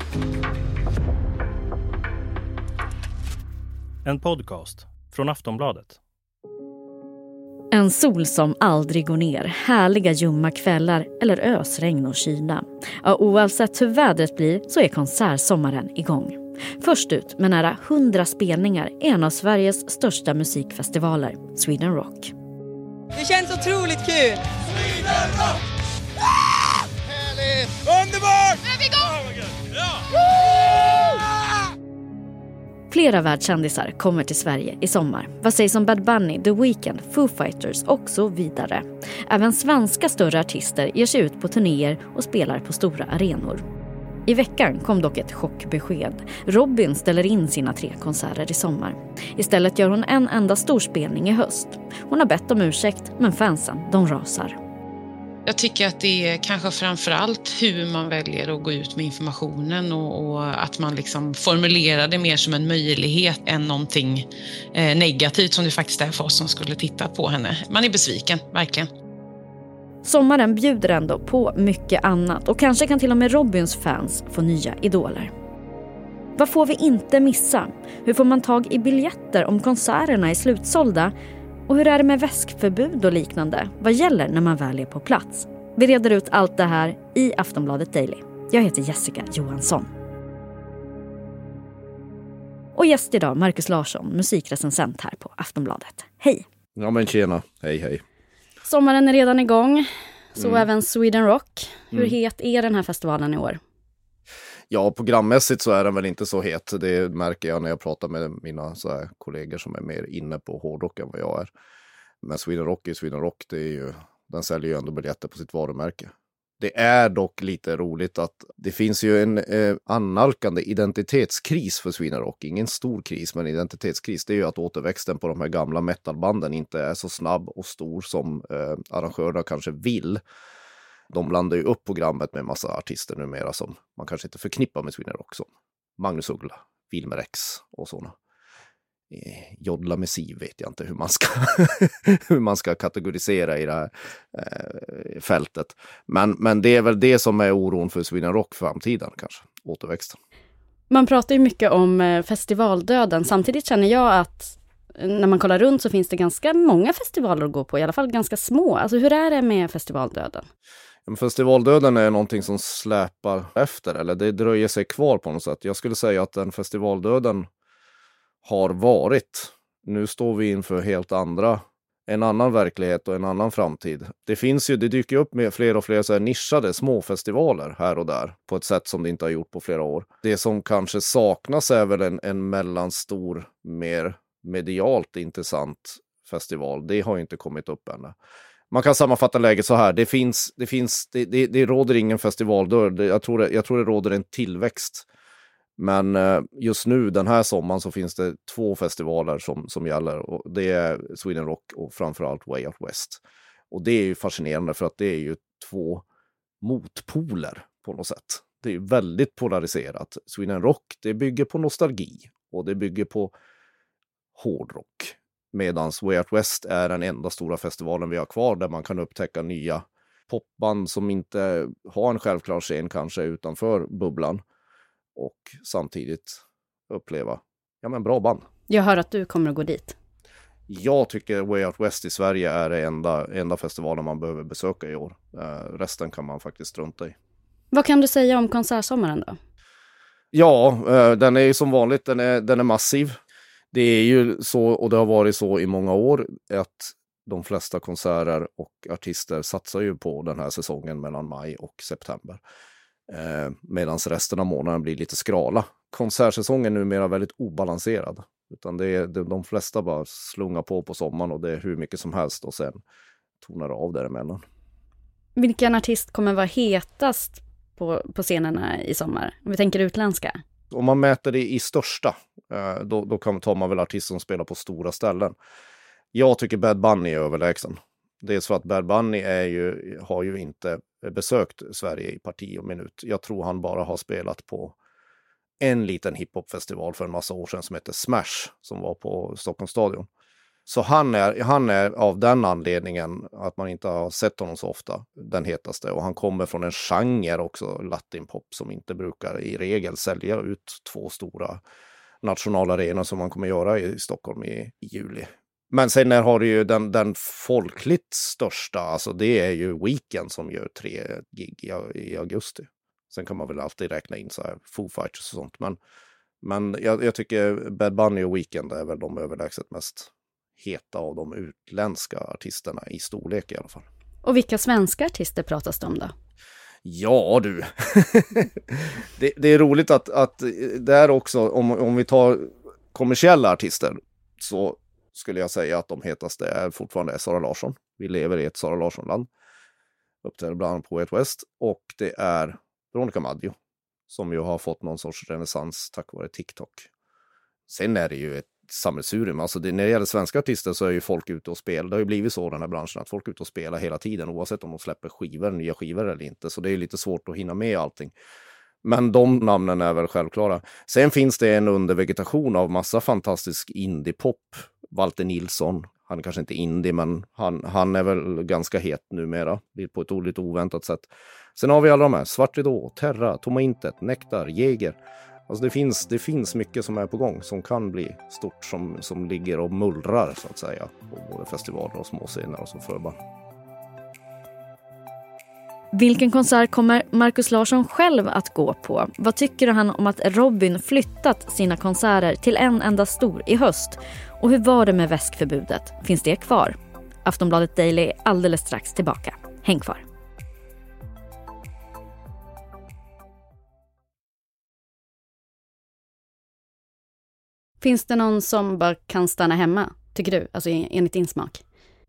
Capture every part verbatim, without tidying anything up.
En podcast från Aftonbladet. En sol som aldrig går ner, härliga ljumma kvällar eller ösregn och kyla. Ja, oavsett hur vädret blir så är konsertsommaren igång. Först ut med nära hundra spelningar är en av Sveriges största musikfestivaler, Sweden Rock. Det känns otroligt kul! Sweden Rock! Ah! Härligt! Underbart! Nu är vi igång! Ja! Flera världskändisar kommer till Sverige i sommar. Vad sägs om Bad Bunny, The Weeknd, Foo Fighters och så vidare. Även svenska större artister ger sig ut på turnéer och spelar på stora arenor. I veckan kom dock ett chockbesked. Robyn ställer in sina tre konserter i sommar. Istället gör hon en enda stor spelning i höst. Hon har bett om ursäkt, men fansen, de rasar. Jag tycker att det är kanske framförallt hur man väljer att gå ut med informationen och, och att man liksom formulerar det mer som en möjlighet än någonting eh, negativt som det faktiskt är för oss som skulle titta på henne. Man är besviken, verkligen. Sommaren bjuder ändå på mycket annat och kanske kan till och med Robyns fans få nya idoler. Vad får vi inte missa? Hur får man tag i biljetter om konserterna är slutsålda? Och hur är det med väskförbud och liknande? Vad gäller när man väl är på plats? Vi reder ut allt det här i Aftonbladet Daily. Jag heter Jessica Johansson. Och gäst idag, Marcus Larsson, musikrecensent här på Aftonbladet. Hej! Ja men tjena, hej hej. Sommaren är redan igång, så mm. även Sweden Rock. Hur mm. het är den här festivalen i år? Ja, programmässigt så är den väl inte så het. Det märker jag när jag pratar med mina så här, kollegor som är mer inne på hårdrock än vad jag är. Men Sweden Rock är Sweden Rock, det är ju, den säljer ju ändå biljetter på sitt varumärke. Det är dock lite roligt att det finns ju en eh, annalkande identitetskris för Sweden Rock. Ingen stor kris, men identitetskris. Det är ju att återväxten på de här gamla metalbanden inte är så snabb och stor som eh, arrangörerna kanske vill. De blandar ju upp programmet med en massa artister numera som man kanske inte förknippar med Sweden Rock, som Magnus Uggla, Wilmer X och sådana. Jodla med Siv vet jag inte hur man ska hur man ska kategorisera i det här eh, fältet. Men, men det är väl det som är oron för Sweden Rock framtiden kanske, återväxten. Man pratar ju mycket om festivaldöden. Samtidigt känner jag att när man kollar runt så finns det ganska många festivaler att gå på, i alla fall ganska små. Alltså hur är det med festivaldöden? Festivaldöden är någonting som släpar efter, eller det dröjer sig kvar på något sätt. Jag skulle säga att den festivaldöden har varit. Nu står vi inför helt andra, en annan verklighet och en annan framtid. Det finns ju, det dyker upp med fler och fler så här nischade små festivaler här och där på ett sätt som det inte har gjort på flera år. Det som kanske saknas är väl en, en mellanstor, mer medialt intressant festival. Det har inte kommit upp ännu. Man kan sammanfatta läget så här. Det finns, det finns, det, det, det råder ingen festivaldörr. Jag tror det, jag tror det råder en tillväxt. Men just nu, den här sommaren, så finns det två festivaler som, som gäller. Och det är Sweden Rock och framförallt Way Out West. Och det är ju fascinerande för att det är ju två motpoler på något sätt. Det är ju väldigt polariserat. Sweden Rock, det bygger på nostalgi. Och det bygger på hårdrock. Medan Way Out West är den enda stora festivalen vi har kvar där man kan upptäcka nya popband som inte har en självklar scen kanske utanför bubblan. Och samtidigt uppleva ja, men bra band. Jag hör att du kommer att gå dit. Jag tycker Way Out West i Sverige är det enda, enda festivalen man behöver besöka i år. Uh, resten kan man faktiskt strunta i. Vad kan du säga om konsertsommaren då? Ja, uh, den är ju som vanligt, den är, den är massiv. Det är ju så, och det har varit så i många år, att de flesta konserter och artister satsar ju på den här säsongen mellan maj och september. Eh, Medan resten av månaden blir lite skrala. Konsertsäsongen är numera väldigt obalanserad. Utan det är, det, de flesta bara slungar på på sommaren och det är hur mycket som helst och sen tonar av däremellan. Vilken artist kommer vara hetast på, på scenerna i sommar? Om vi tänker utländska. Om man mäter det i största, eh, då, då kan, tar man väl artister som spelar på stora ställen. Jag tycker Bad Bunny är överlägsen. Dels för att Bad Bunny är ju, har ju inte besökt Sverige i parti och minut. Jag tror han bara har spelat på en liten hiphopfestival för en massa år sedan som heter Smash, som var på Stockholms stadion. Så han är, han är av den anledningen att man inte har sett honom så ofta den hetaste. Och han kommer från en genre också, latinpop, som inte brukar i regel sälja ut två stora nationalarenor som man kommer göra i Stockholm i, i juli. Men sen har du ju den, den folkligt största, alltså det är ju Weeknd som gör tre gig i, i augusti. Sen kan man väl alltid räkna in så här Foo Fighters och sånt. Men, men jag, jag tycker Bad Bunny och Weeknd är väl de överlägset mest heta av de utländska artisterna i storlek i alla fall. Och vilka svenska artister pratas det om då? Ja du, det, det är roligt att, att det är också, om, om vi tar kommersiella artister så skulle jag säga att de hetaste är fortfarande Sara Larsson. Vi lever i ett Sara Larsson-land. Uppträder bland annat på Way Out West. Och det är Veronica Maggio som ju har fått någon sorts renässans tack vare TikTok. Sen är det ju ett samhällsurum. Alltså det, när det gäller svenska artister så är ju folk ute och spelar. Det har ju blivit så i den här branschen att folk är ute och spelar hela tiden oavsett om de släpper skivor, nya skivor eller inte. Så det är lite svårt att hinna med allting. Men de namnen är väl självklara. Sen finns det en undervegetation av massa fantastisk indie-pop. Walter Nilsson, han är kanske inte indie men han, han är väl ganska het numera. På ett lite oväntat sätt. Sen har vi alla de här. Svart Ridå, Terra, Tomma Intet, Nektar, Jäger. Alltså det finns, det finns mycket som är på gång som kan bli stort som, som ligger och mullrar så att säga på både festivaler och småscener och så förband. Vilken konsert kommer Marcus Larsson själv att gå på? Vad tycker han om att Robin flyttat sina konserter till en enda stor i höst? Och hur var det med väskförbudet? Finns det kvar? Aftonbladet Daily är alldeles strax tillbaka. Häng kvar! Finns det någon som bara kan stanna hemma, tycker du? Alltså enligt din smak?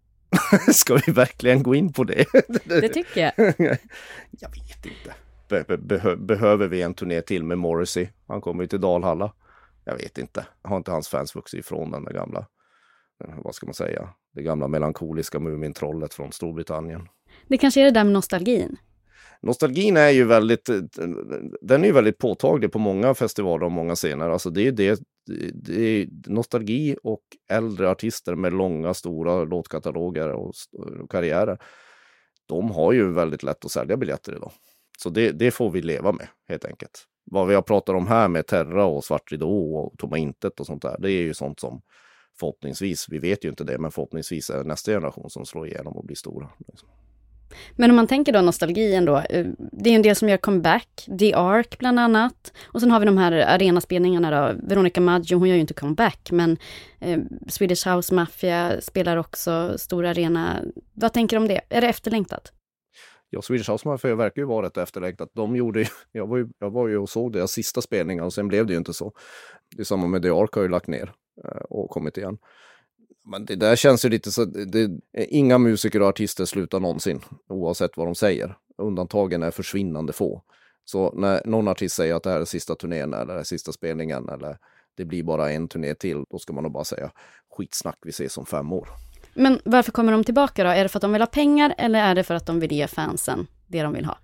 Ska vi verkligen gå in på det? Det tycker jag. Jag vet inte. Be- be- behöver vi en turné till med Morrissey? Han kommer ju till Dalhalla. Jag vet inte. Har inte hans fans vuxit ifrån den där gamla, vad ska man säga, det gamla melankoliska Mumintrollet från Storbritannien. Det kanske är det där med nostalgin. Nostalgin är ju väldigt, den är ju väldigt påtaglig på många festivaler och många scener. Alltså det är det, det är nostalgi och äldre artister med långa, stora låtkataloger och, och karriärer. De har ju väldigt lätt att sälja biljetter idag. Så det, det får vi leva med helt enkelt. Vad vi har pratat om här med Terra och Svart Ridå och Tomma Intet och sånt där, det är ju sånt som förhoppningsvis, vi vet ju inte det, men förhoppningsvis är nästa generation som slår igenom och blir stora. Men om man tänker då nostalgin då, det är en del som gör comeback, The Ark bland annat, och sen har vi de här arenaspelningarna då, Veronica Maggio, hon gör ju inte comeback, men eh, Swedish House Mafia spelar också stor arena. Vad tänker du om det? Är det efterlängtat? Ja, Swedish House Mafia verkar ju vara rätt efterlängtat. De gjorde, jag, var ju, jag var ju och såg deras sista spelningar och sen blev det ju inte så. Det är samma med The Ark har ju lagt ner och kommit igen. Men det där känns ju lite så, det, inga musiker och artister slutar någonsin, oavsett vad de säger. Undantagen är försvinnande få. Så när någon artist säger att det här är sista turnén eller är sista spelningen eller det blir bara en turné till, då ska man nog bara säga skitsnack, vi ses om fem år. Men varför kommer de tillbaka då? Är det för att de vill ha pengar eller är det för att de vill ge fansen det de vill ha?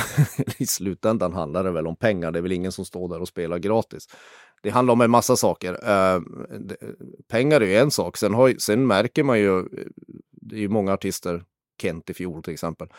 I slutändan handlar det väl om pengar. Det är väl ingen som står där och spelar gratis. Det handlar om en massa saker. Uh, det, pengar är ju en sak. Sen, har, sen märker man ju, det är ju många artister, Kent i fjol till exempel.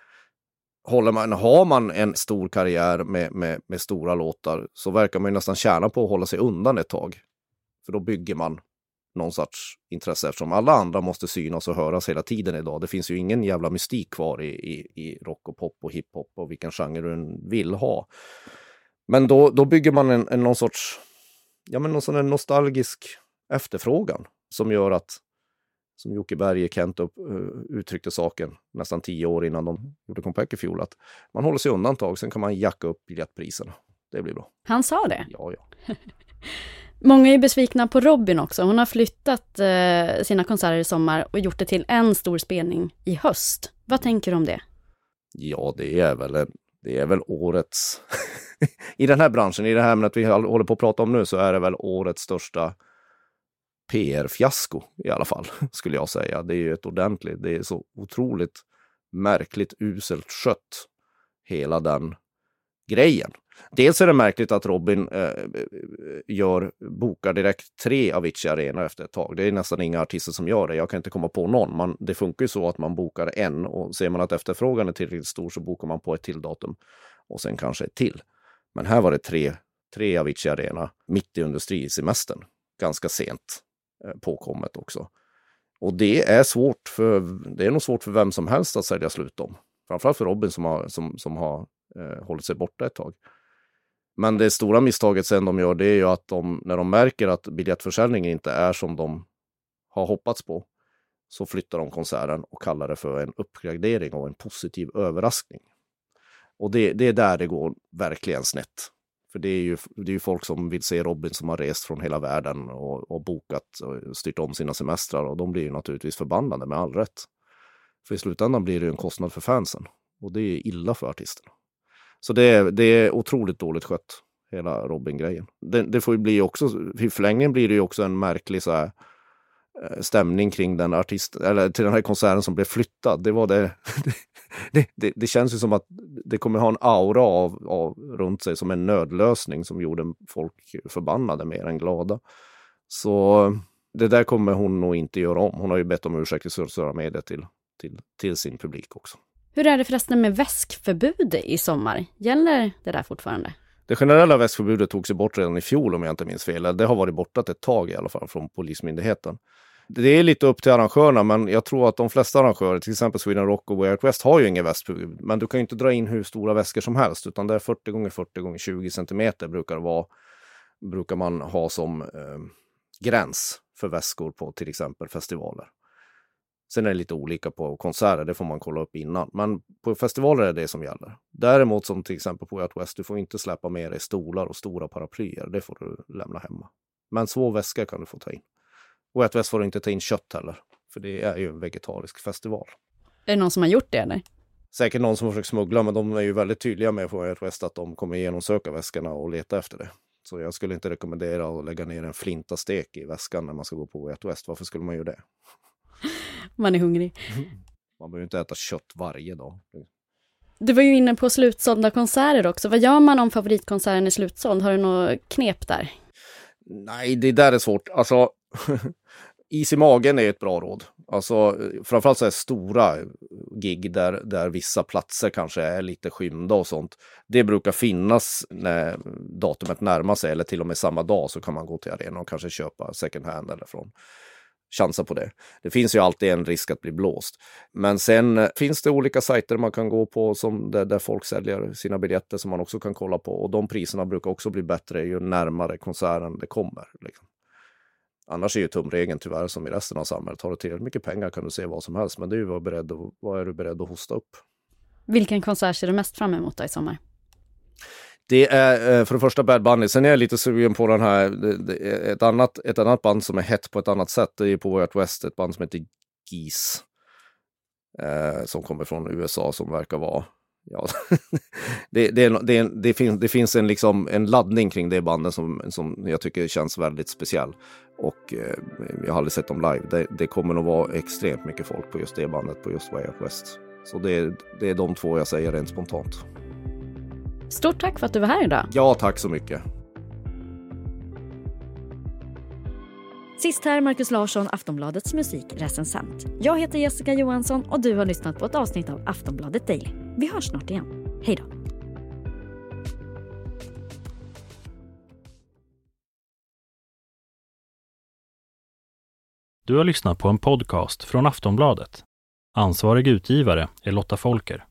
Håller man, har man en stor karriär med, med, med stora låtar så verkar man ju nästan tjäna på att hålla sig undan ett tag. För då bygger man någon sorts intresse eftersom alla andra måste synas och höras hela tiden idag. Det finns ju ingen jävla mystik kvar i, i, i rock och pop och hiphop och vilken genre du vill ha. Men då, då bygger man en, en någon sorts, ja men någon sån en nostalgisk efterfrågan som gör att, som Jocke Berg Kent upp, uh, uttryckte saken nästan tio år innan de gjorde comeback i fjol, att man håller sig undantag, sen kan man jacka upp biljettpriserna. Det blir bra. Han sa det? Ja, ja. Många är besvikna på Robin också. Hon har flyttat eh, sina konserter i sommar och gjort det till en stor spelning i höst. Vad tänker du om det? Ja, det är väl, det är väl årets... I den här branschen, i det här ämnet vi håller på att prata om nu, så är det väl årets största P R-fiasko i alla fall, skulle jag säga. Det är ju ett ordentligt, det är så otroligt märkligt uselt skött, hela den grejen. Dels är det märkligt att Robin eh, gör, bokar direkt tre Avicii Arena efter ett tag. Det är nästan inga artister som gör det. Jag kan inte komma på någon. Man, det funkar ju så att man bokar en och ser man att efterfrågan är tillräckligt stor så bokar man på ett till datum och sen kanske ett till. Men här var det tre, tre Avicii Arena mitt i industrisemestern. Ganska sent eh, påkommet också. Och det är svårt för, det är nog svårt för vem som helst att sälja slut om. Framförallt för Robin som har, som, som har eh, hållit sig borta ett tag. Men det stora misstaget sen de gör det är ju att de, när de märker att biljettförsäljningen inte är som de har hoppats på så flyttar de konserten och kallar det för en uppgradering och en positiv överraskning. Och det, det är där det går verkligen snett. För det är ju, det är ju folk som vill se Robin som har rest från hela världen och, och bokat och styrt om sina semestrar och de blir ju naturligtvis förbannade med all rätt. För i slutändan blir det ju en kostnad för fansen och det är illa för artisterna. Så det är, det är otroligt dåligt skött, hela Robin-grejen. Det, det får ju bli också, i förlängningen blir det ju också en märklig så här, stämning kring den artist, eller till den här konserten som blev flyttad. Det var det, det, det, det känns ju som att det kommer ha en aura av, av runt sig som en nödlösning som gjorde folk förbannade mer än glada. Så det där kommer hon nog inte göra om. Hon har ju bett om ursäkt i sociala medier till, till, till sin publik också. Hur är det förresten med väskförbud i sommar? Gäller det där fortfarande? Det generella väskförbudet tog sig bort redan i fjol om jag inte minns fel. Det har varit borta ett tag i alla fall från Polismyndigheten. Det är lite upp till arrangörerna men jag tror att de flesta arrangörer, till exempel Sweden Rock och Way Out West har ju ingen väskförbud. Men du kan ju inte dra in hur stora väskor som helst utan det är fyrtio gånger fyrtio gånger tjugo centimeter brukar det vara, brukar man ha som eh, gräns för väskor på till exempel festivaler. Sen är det lite olika på konserter, det får man kolla upp innan. Men på festivaler är det som gäller. Däremot som till exempel på Way Out West, du får inte släppa med dig stolar och stora paraplyer. Det får du lämna hemma. Men små väskor kan du få ta in. Way Out West får du inte ta in kött heller. För det är ju en vegetarisk festival. Är det någon som har gjort det eller? Säkert någon som har försökt smuggla, men de är ju väldigt tydliga med på Way Out West att de kommer genomsöka väskorna och leta efter det. Så jag skulle inte rekommendera att lägga ner en flintastek i väskan när man ska gå på Way Out West. Varför skulle man göra det? Man är hungrig. Man behöver inte äta kött varje dag. Du var ju inne på slutsålda konserter också. Vad gör man om favoritkonserten är slutsåld? Har du något knep där? Nej, det där är svårt. Alltså, is i magen är ett bra råd. Alltså, framförallt så här stora gig där, där vissa platser kanske är lite skymda och sånt. Det brukar finnas när datumet närmar sig eller till och med samma dag så kan man gå till arenan och kanske köpa second hand eller från. Chansa på det. Det finns ju alltid en risk att bli blåst. Men sen finns det olika sajter man kan gå på som där, där folk säljer sina biljetter som man också kan kolla på. Och de priserna brukar också bli bättre ju närmare konserten det kommer. Liksom. Annars är ju tumregeln tyvärr som i resten av samhället. Har du tillräckligt mycket pengar kan du se vad som helst. Men det är ju vad, beredd, vad är du beredd att hosta upp. Vilken konsert ser du mest fram emot då i sommar? Det är för det första Bad Bunny. Sen är jag lite sugen på den här, ett annat, ett annat band som är hett på ett annat sätt. Det är på Way Out West, ett band som heter Geese. Eh, som kommer från U S A som verkar vara... Ja, det, det, det, det, finns, det finns en, liksom, en laddning kring det bandet som, som jag tycker känns väldigt speciell. Och eh, jag har aldrig sett dem live. Det, det kommer nog vara extremt mycket folk på just det bandet, på just Way Out West. Så det, det är de två jag säger rent spontant. Stort tack för att du var här idag. Ja, tack så mycket. Sist här Marcus Larsson, Aftonbladets musikrecensent. Jag heter Jessica Johansson och du har lyssnat på ett avsnitt av Aftonbladet Daily. Vi hörs snart igen. Hej då. Du har lyssnat på en podcast från Aftonbladet. Ansvarig utgivare är Lotta Folker.